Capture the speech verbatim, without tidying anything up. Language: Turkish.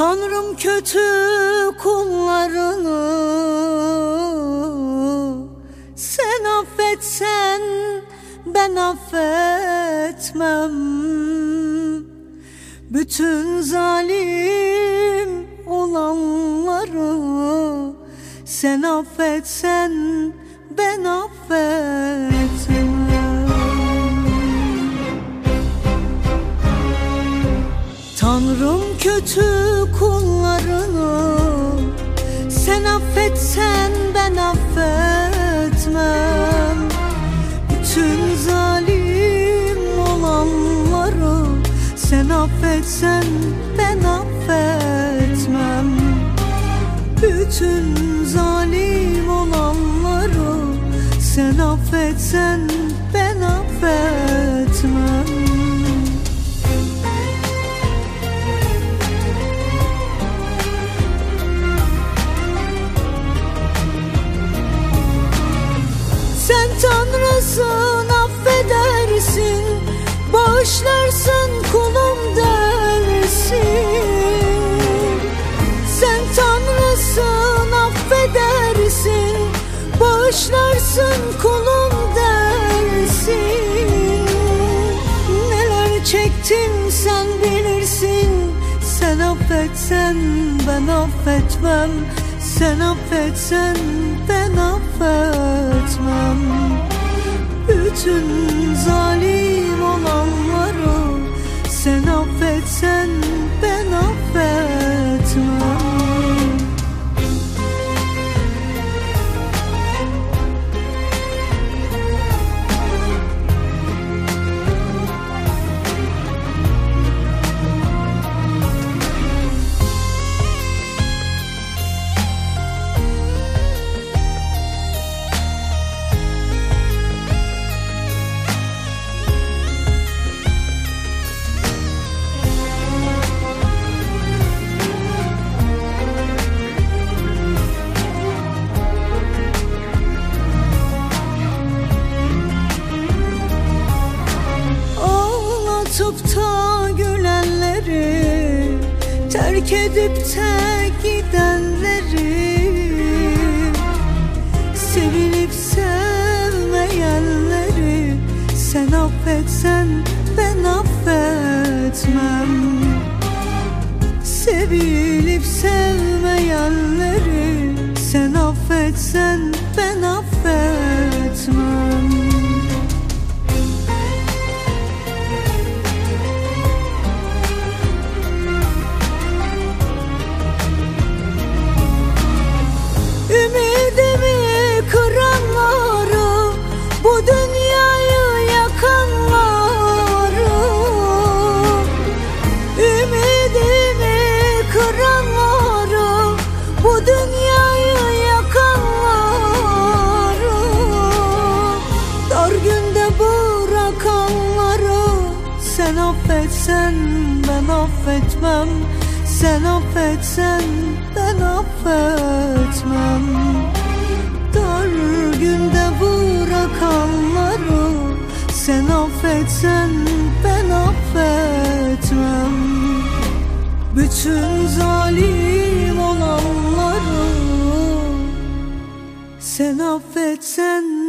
Tanrım kötü kullarını sen affetsen ben affetmem. Bütün zalim olanları sen affetsen ben affetmem. Tanrım kötü kullarını sen affetsen ben affetmem. Bütün zalim olanları sen affetsen ben affetmem. Bütün zalim olanları sen affetsen ben affetmem. Sen Tanrısın, affedersin, bağışlarsın, kulum dersin. Sen Tanrısın, affedersin, bağışlarsın, kulum dersin. Neler çektim sen bilirsin. Sen affetsen ben affetmem. Sen affetsen ben affetmem. Bütün zalim olanları sen affetsen ben affetmem. Tutup da gülenleri, terk edip de gidenleri, sevilip sevmeyenleri sen affetsen ben affetmem. Sevilip sevmeyenleri sen affetsen ben affetmem. Ümidimi kıranları, bu dünyayı yakanları, ümidimi kıranları, bu dünyayı yakanları, dar günde bırakanları sen affetsen ben affetmem. Sen affetsen ben affetmem. Dar günde bırakanları sen affetsen ben affetmem. Bütün zalim olanları sen affetsen